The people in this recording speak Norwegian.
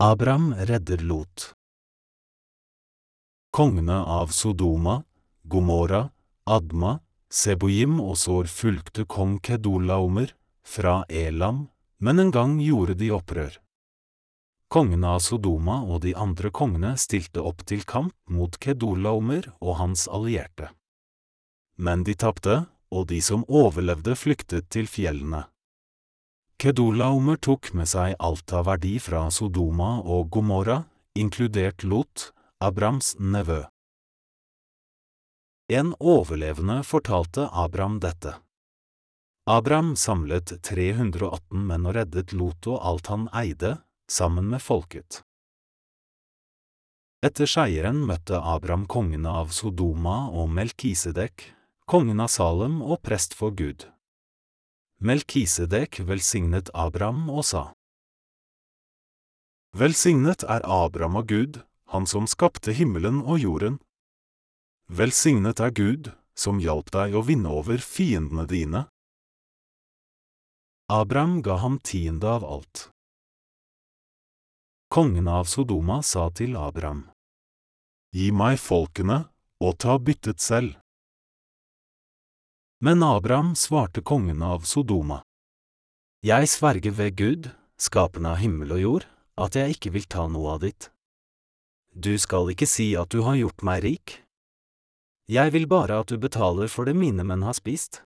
Abram redder Lot. Kongene av Sodoma, Gomorra, Adma, Seboim og Sår fulgte kong Kedorlaomer fra Elam, men en gang gjorde de opprør. Kongene av Sodoma og de andre kongene stilte opp til kamp mot Kedorlaomer og hans allierte. Men de tapte, og de som overlevde flyktet til fjellene. Kedorlaomer tok med seg alt av verdi fra Sodoma og Gomorra, inkludert Lot, Abrams nevø. En overlevende fortalte Abram dette. Abram samlet 318 menn og reddet Lot og alt han eide, sammen med folket. Etter seieren møtte Abram kongene av Sodoma og Melkisedek, kongen av Salem og prest for Gud. Melkisedek velsignet Abram og sa: Velsignet er Abram av Gud, han som skapte himmelen og jorden. Velsignet er Gud, som hjalp deg å vinne over fiendene dine. Abram ga ham 10% av alt. Kongen av Sodoma sa til Abram: Gi meg folkene, og ta byttet selv. Men Abram svarte kongen av Sodoma: Jeg sverger ved Gud, skaperen av himmel og jord, at jeg ikke vil ta noe av ditt. Du skal ikke si at du har gjort meg rik. Jeg vil bare at du betaler for det mine menn har spist.